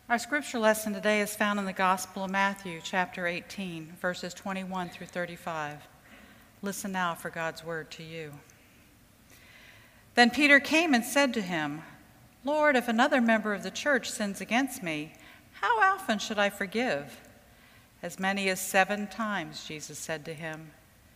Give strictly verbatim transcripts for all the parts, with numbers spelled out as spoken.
Our scripture lesson today is found in the Gospel of Matthew, chapter eighteen, verses twenty-one through thirty-five. Listen now for God's word to you. Then Peter came and said to him, "Lord, if another member of the church sins against me, how often should I forgive?" "As many as seven times," Jesus said to him.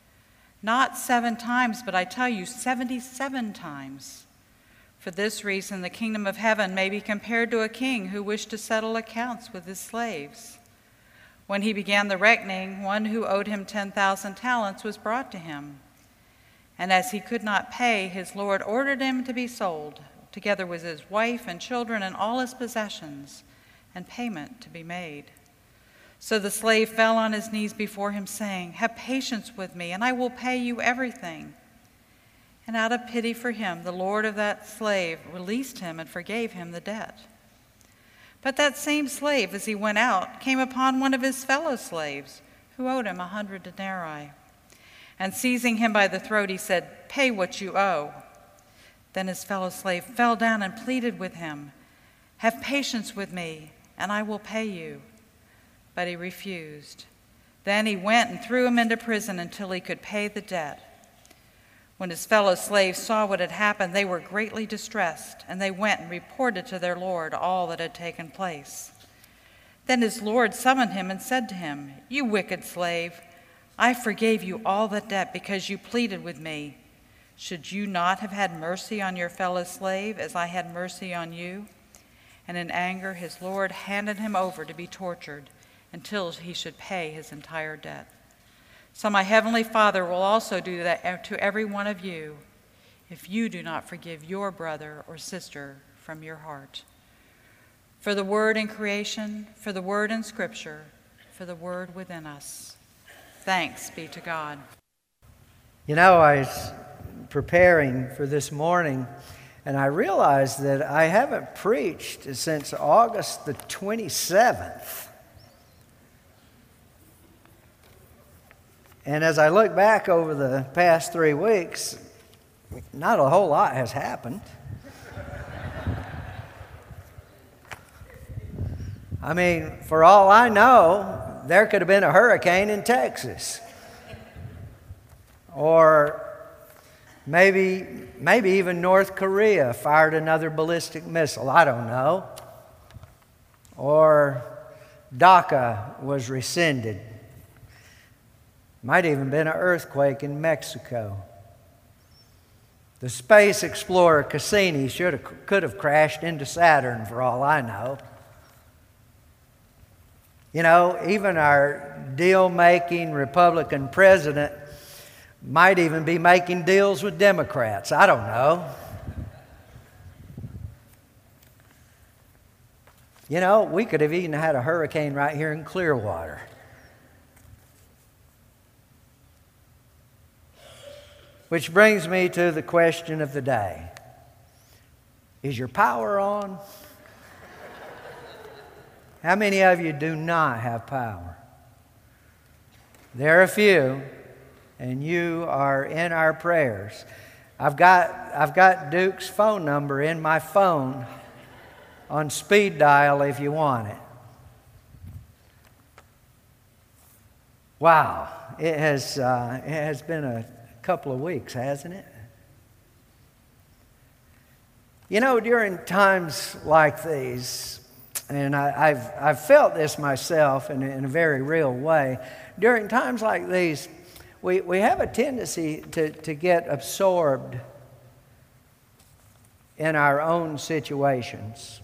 "Not seven times, but I tell you, seventy-seven times. For this reason, the kingdom of heaven may be compared to a king who wished to settle accounts with his slaves. When he began the reckoning, one who owed him ten thousand talents was brought to him. And as he could not pay, his lord ordered him to be sold, together with his wife and children and all his possessions, and payment to be made. So the slave fell on his knees before him, saying, 'Have patience with me, and I will pay you everything.' And out of pity for him, the lord of that slave released him and forgave him the debt. But that same slave, as he went out, came upon one of his fellow slaves, who owed him a hundred denarii. And seizing him by the throat, he said, 'Pay what you owe.' Then his fellow slave fell down and pleaded with him, 'Have patience with me, and I will pay you.' But he refused. Then he went and threw him into prison until he could pay the debt. When his fellow slaves saw what had happened, they were greatly distressed, and they went and reported to their lord all that had taken place. Then his lord summoned him and said to him, 'You wicked slave, I forgave you all that debt because you pleaded with me. Should you not have had mercy on your fellow slave as I had mercy on you?' And in anger his lord handed him over to be tortured until he should pay his entire debt. So my heavenly Father will also do that to every one of you if you do not forgive your brother or sister from your heart." For the word in creation, for the word in Scripture, for the word within us. Thanks be to God. You know, I was preparing for this morning, and I realized that I haven't preached since August the twenty-seventh. And as I look back over the past three weeks, not a whole lot has happened. I mean, for all I know, there could have been a hurricane in Texas. Or maybe, maybe even North Korea fired another ballistic missile. I don't know. Or DACA was rescinded. Might even been an earthquake in Mexico. The space explorer Cassini should have, could have crashed into Saturn for all I know. You know, even our deal-making Republican president might even be making deals with Democrats. I don't know. You know, we could have even had a hurricane right here in Clearwater. Which brings me to the question of the day. Is your power on? How many of you do not have power? There are a few, and you are in our prayers. I've got, I've got Duke's phone number in my phone on speed dial if you want it. Wow, it has, uh, it has been a couple of weeks, hasn't it? You know, during times like these, and I, I've, I've felt this myself in, in a very real way, during times like these, we, we have a tendency to, to get absorbed in our own situations.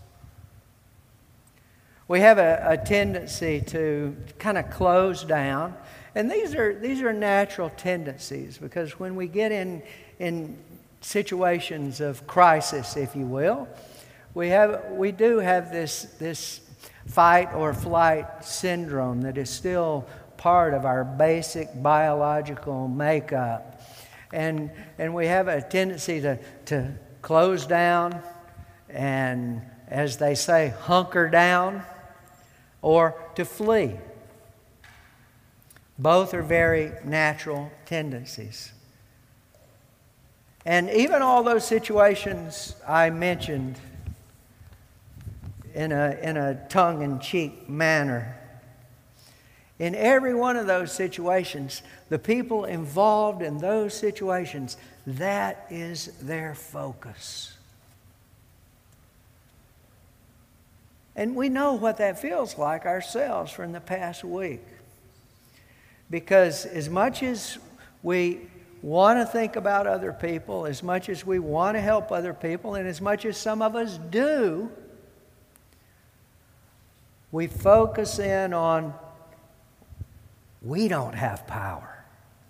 We have a, a tendency to kind of close down. And these are these are natural tendencies, because when we get in in situations of crisis, if you will, we have we do have this this fight or flight syndrome that is still part of our basic biological makeup, and and we have a tendency to to close down and, as they say, hunker down, or to flee. Both are very natural tendencies. And even all those situations I mentioned in a, in a tongue-in-cheek manner. In every one of those situations, the people involved in those situations, that is their focus. And we know what that feels like ourselves from the past week. Because as much as we want to think about other people, as much as we want to help other people, and as much as some of us do, we focus in on we don't have power.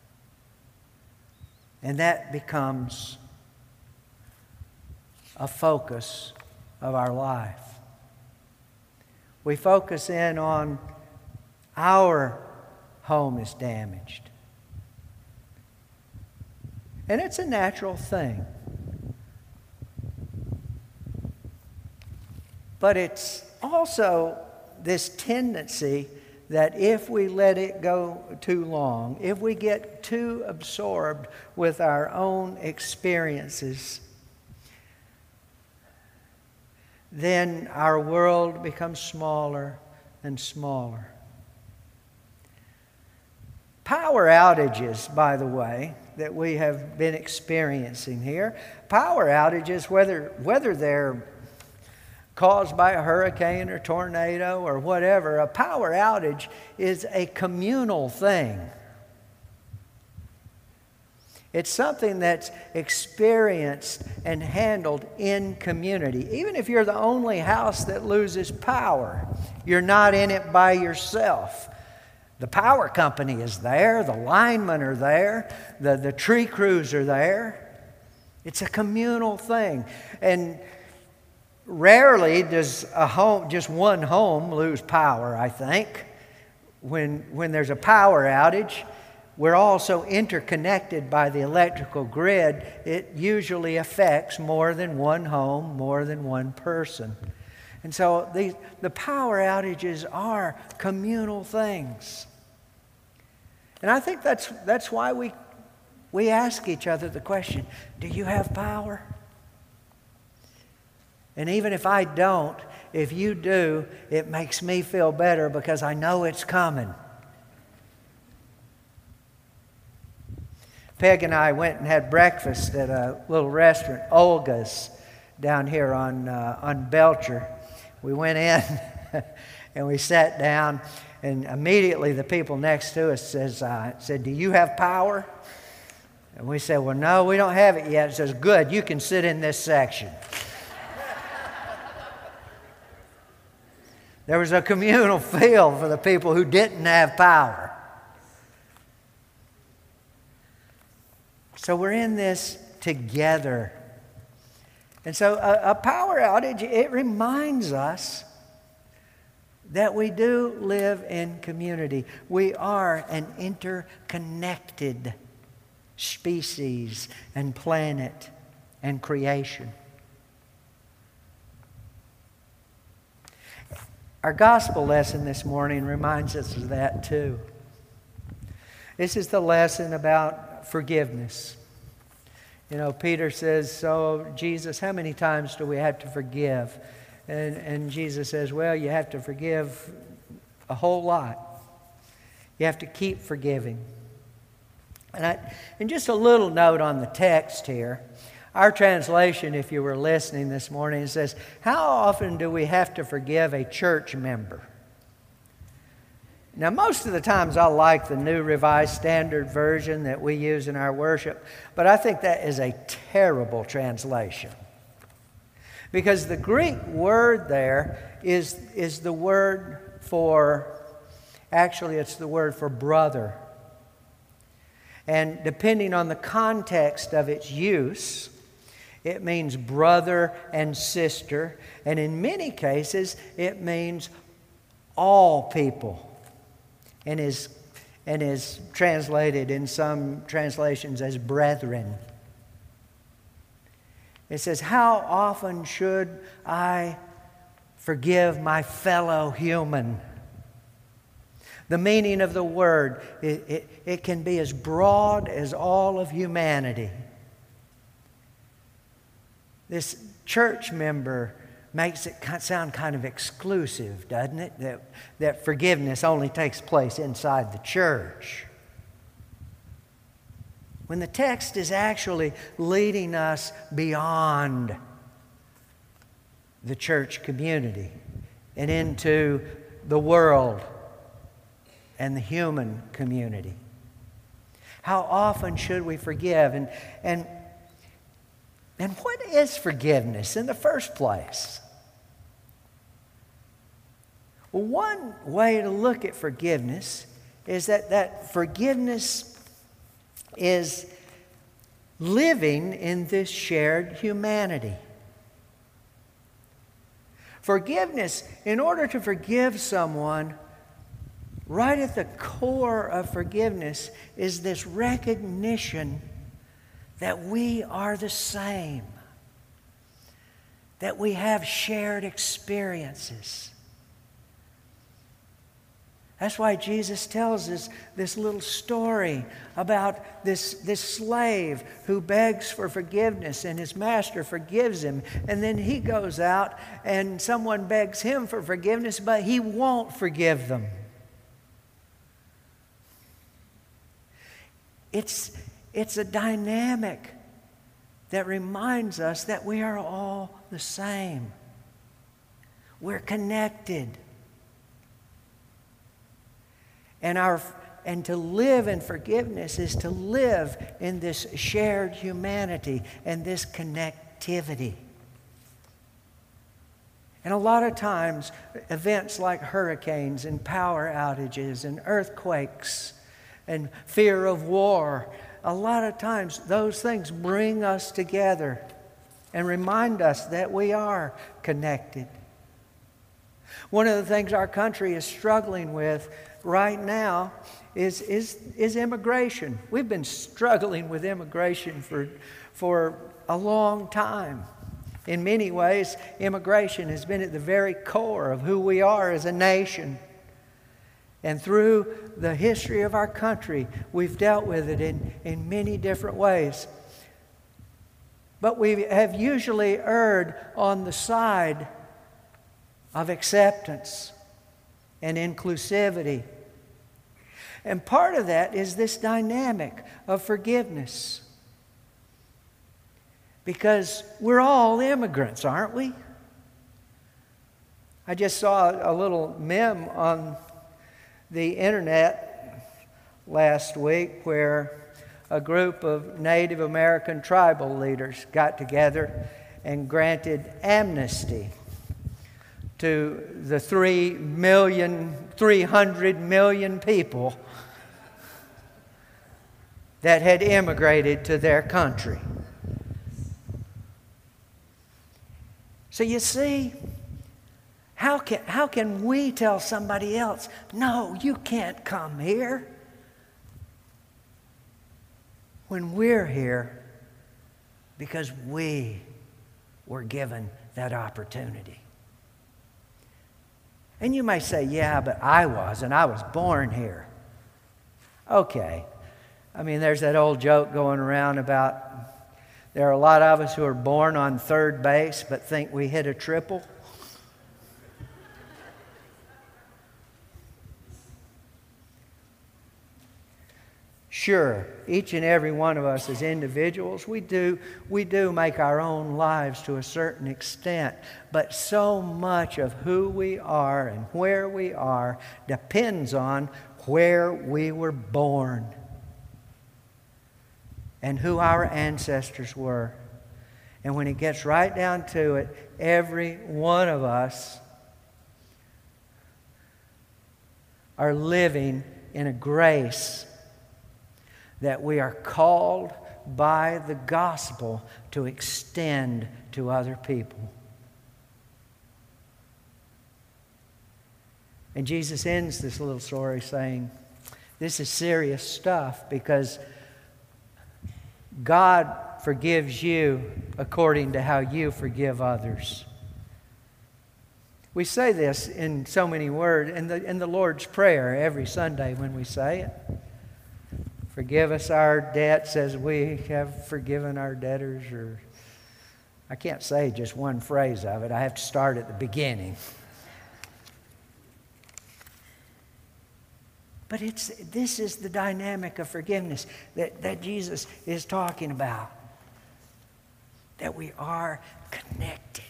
And that becomes a focus of our life. We focus in on our home is damaged. And it's a natural thing. But it's also this tendency that if we let it go too long, if we get too absorbed with our own experiences, then our world becomes smaller and smaller. Power outages, by the way, that we have been experiencing here, power outages, whether, whether they're caused by a hurricane or tornado or whatever, a power outage is a communal thing. It's something that's experienced and handled in community. Even if you're the only house that loses power, you're not in it by yourself. The power company is there, the linemen are there, the, the tree crews are there. It's a communal thing. And rarely does a home, just one home, lose power, I think. When, when there's a power outage, we're all so interconnected by the electrical grid, it usually affects more than one home, more than one person. And so the, the power outages are communal things. And I think that's, that's why we, we ask each other the question, do you have power? And even if I don't, if you do, it makes me feel better because I know it's coming. Peg and I went and had breakfast at a little restaurant, Olga's, down here on, uh, on Belcher. We went in and we sat down, and immediately the people next to us says, uh, said, do you have power? And we said, well, no, we don't have it yet. It says, good, you can sit in this section. There was a communal feel for the people who didn't have power. So we're in this together. And so a, a power outage, it reminds us that we do live in community. We are an interconnected species and planet and creation. Our gospel lesson this morning reminds us of that too. This is the lesson about forgiveness. You know, Peter says, so Jesus, how many times do we have to forgive? And, and Jesus says, well, you have to forgive a whole lot. You have to keep forgiving. And, I, and just a little note on the text here. Our translation, if you were listening this morning, says, how often do we have to forgive a church member? Now, most of the times I like the New Revised Standard Version that we use in our worship, but I think that is a terrible translation. Because the Greek word there is, is the word for, actually it's the word for brother. And depending on the context of its use, it means brother and sister. And in many cases, it means all people. And is, and is translated in some translations as brethren. It says, how often should I forgive my fellow human? The meaning of the word, it, it, it can be as broad as all of humanity. This church member makes it sound kind of exclusive, doesn't it? That, that forgiveness only takes place inside the church. When the text is actually leading us beyond the church community and into the world and the human community. How often should we forgive? And, and, and what is forgiveness in the first place? Well, one way to look at forgiveness is that, that forgiveness is living in this shared humanity. Forgiveness, in order to forgive someone, right at the core of forgiveness is this recognition that we are the same, that we have shared experiences. That's why Jesus tells us this little story about this, this slave who begs for forgiveness and his master forgives him. And then he goes out and someone begs him for forgiveness, but he won't forgive them. It's, it's a dynamic that reminds us that we are all the same. We're connected. And, our, and to live in forgiveness is to live in this shared humanity and this connectivity. And a lot of times, events like hurricanes and power outages and earthquakes and fear of war, a lot of times those things bring us together and remind us that we are connected. One of the things our country is struggling with right now is, is, is immigration. We've been struggling with immigration for, for a long time. In many ways, immigration has been at the very core of who we are as a nation. And through the history of our country, we've dealt with it in, in many different ways. But we have usually erred on the side of acceptance and inclusivity. And part of that is this dynamic of forgiveness. Because we're all immigrants, aren't we? I just saw a little meme on the internet last week where a group of Native American tribal leaders got together and granted amnesty to the three million, three hundred million people that had immigrated to their country. So you see, how can, how can we tell somebody else, no, you can't come here, when we're here because we were given that opportunity? And you may say, yeah, but I wasn't. I was born here. Okay. I mean, there's that old joke going around about there are a lot of us who are born on third base but think we hit a triple. Sure, each and every one of us as individuals, we do, we do make our own lives to a certain extent, but so much of who we are and where we are depends on where we were born and who our ancestors were. And when it gets right down to it, every one of us are living in a grace that we are called by the gospel to extend to other people. And Jesus ends this little story saying, this is serious stuff because God forgives you according to how you forgive others. We say this in so many words, in the, in the Lord's Prayer every Sunday when we say it. Forgive us our debts as we have forgiven our debtors, or I can't say just one phrase of it. I have to start at the beginning. But it's, this is the dynamic of forgiveness that, that Jesus is talking about. That we are connected.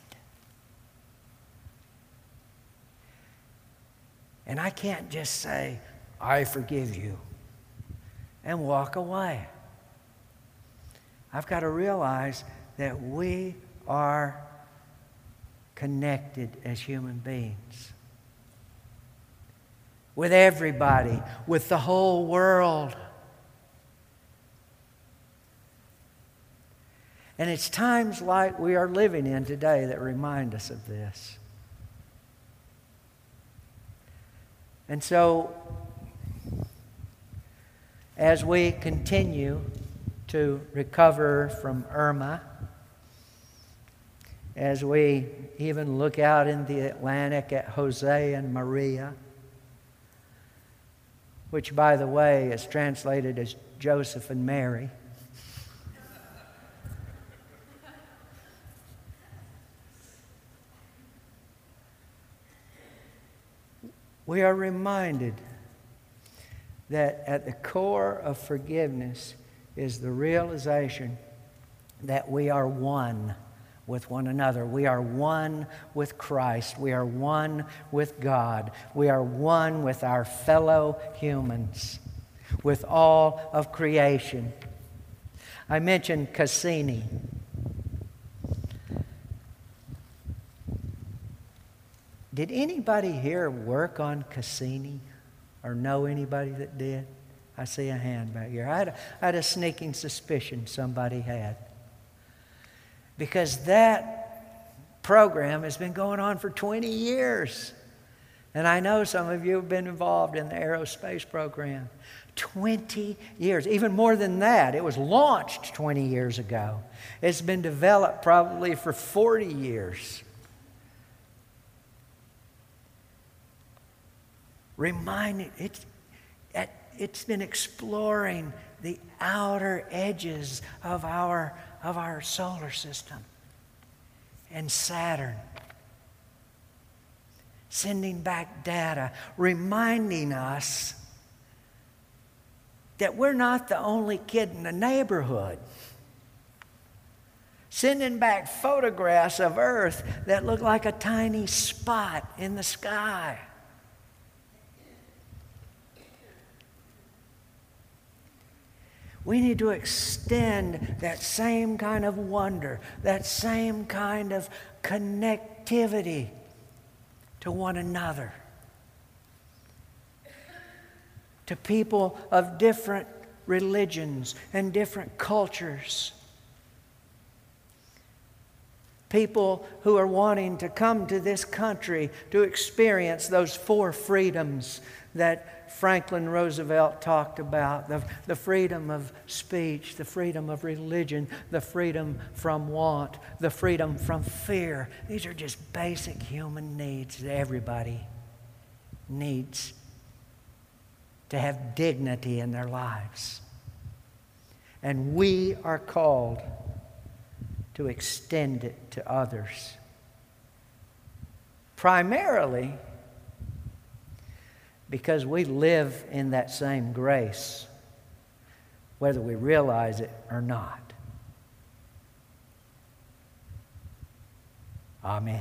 And I can't just say, I forgive you, and walk away. I've got to realize that we are connected as human beings. With everybody, with the whole world. And it's times like we are living in today that remind us of this. And so, as we continue to recover from Irma, as we even look out in the Atlantic at Jose and Maria, which, by the way, is translated as Joseph and Mary. We are reminded that at the core of forgiveness is the realization that we are one with one another. We are one with Christ. We are one with God. We are one with our fellow humans, with all of creation. I mentioned Cassini. Did anybody here work on Cassini or know anybody that did? I see a hand back here. I had a, I had a sneaking suspicion somebody had. Because that program has been going on for twenty years. And I know some of you have been involved in the aerospace program. twenty years, even more than that. It was launched twenty years ago. It's been developed probably for forty years. Reminding, it's, it's been exploring the outer edges of our, of our solar system and Saturn. Sending back data, reminding us that we're not the only kid in the neighborhood. Sending back photographs of Earth that look like a tiny spot in the sky. We need to extend that same kind of wonder, that same kind of connectivity to one another, to people of different religions and different cultures, people who are wanting to come to this country to experience those four freedoms that Franklin Roosevelt talked about, the, the freedom of speech, the freedom of religion, the freedom from want, the freedom from fear. These are just basic human needs that everybody needs to have dignity in their lives. And we are called to extend it to others. Primarily because we live in that same grace, whether we realize it or not. Amen.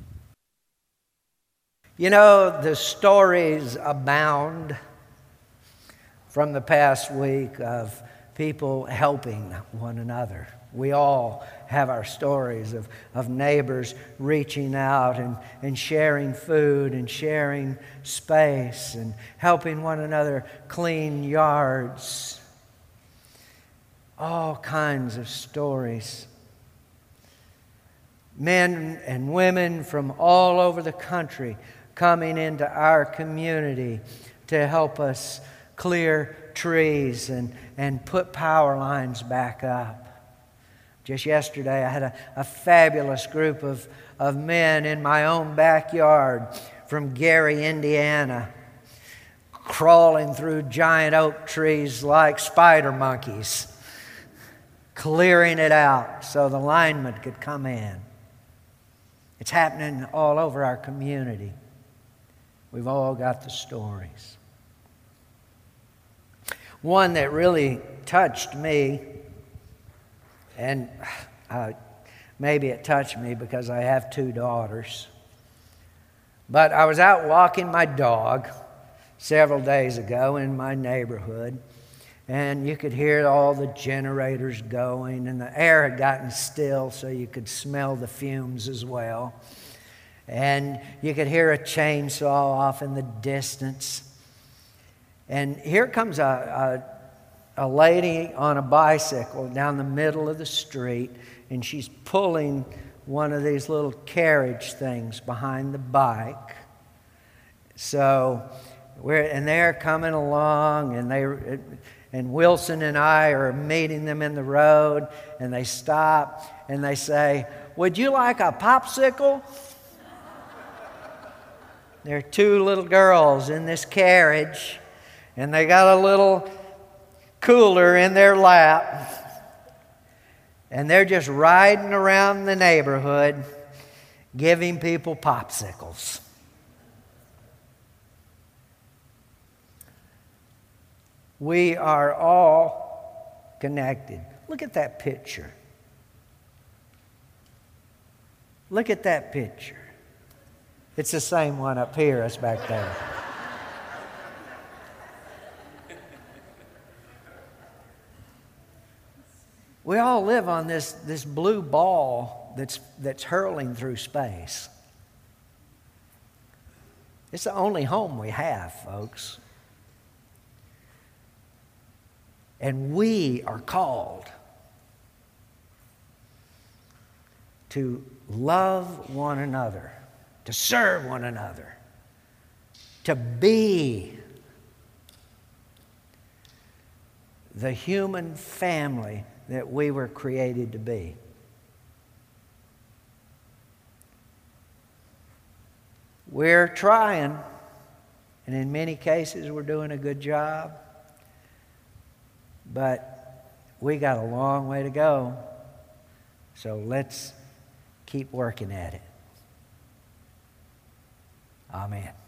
You know, the stories abound from the past week of people helping one another. We all have our stories of, of neighbors reaching out and, and sharing food and sharing space and helping one another clean yards. All kinds of stories. Men and women from all over the country coming into our community to help us clear trees and, and put power lines back up. Just yesterday, I had a, a fabulous group of, of men in my own backyard from Gary, Indiana, crawling through giant oak trees like spider monkeys, clearing it out so the linemen could come in. It's happening all over our community. We've all got the stories. One that really touched me, and uh, maybe it touched me because I have two daughters, but I was out walking my dog several days ago in my neighborhood, and you could hear all the generators going, and the air had gotten still so you could smell the fumes as well. And you could hear a chainsaw off in the distance. And here comes a, a, a lady on a bicycle down the middle of the street, and she's pulling one of these little carriage things behind the bike. So we're, and they're coming along, and they... It, And Wilson and I are meeting them in the road, and they stop and they say, "Would you like a popsicle?" There are two little girls in this carriage, and they got a little cooler in their lap, and they're just riding around the neighborhood giving people popsicles. We are all connected. Look at that picture. Look at that picture. It's the same one up here as back there. We all live on this, this blue ball that's, that's hurling through space. It's the only home we have, folks. And we are called to love one another, to serve one another, to be the human family that we were created to be. We're trying, and in many cases we're doing a good job. But we got a long way to go, so let's keep working at it. Amen.